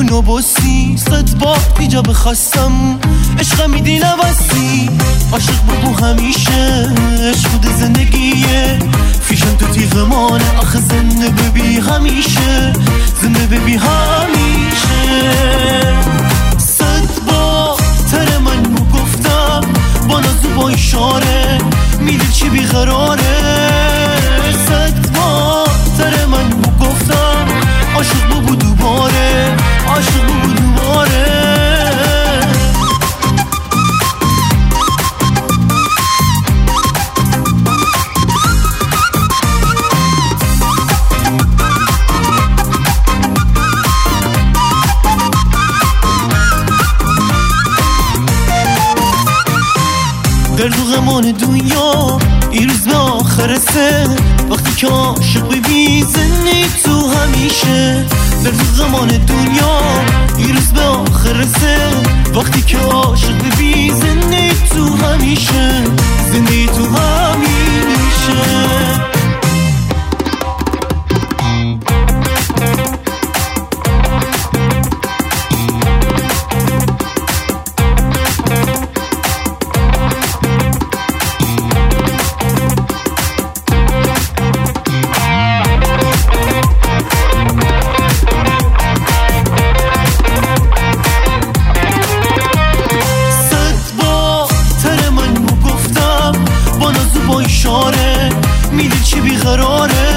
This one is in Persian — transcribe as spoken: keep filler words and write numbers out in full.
اونو بسی صد با ایجا بخواستم عشق میدی نبستی عاشق بگو همیشه عشق بوده زندگیه فیشم تو تیغ مانه آخه زنده ببی همیشه زنده ببی همیشه صد با تر من بو گفتم با نازو با اشاره میدی چی بیقراره صد با تر من بو گفتم عاشق بو بو دوباره عاشق بو بو دوباره در دوغمان دنیا این روز به آخر سه وقتی که عاشق ببی زنی تو همیشه در دوغمان دنیا این روز به آخر سه وقتی که عاشق ببی زنی تو همیشه زنی تو همیشه میدی چی بیقراره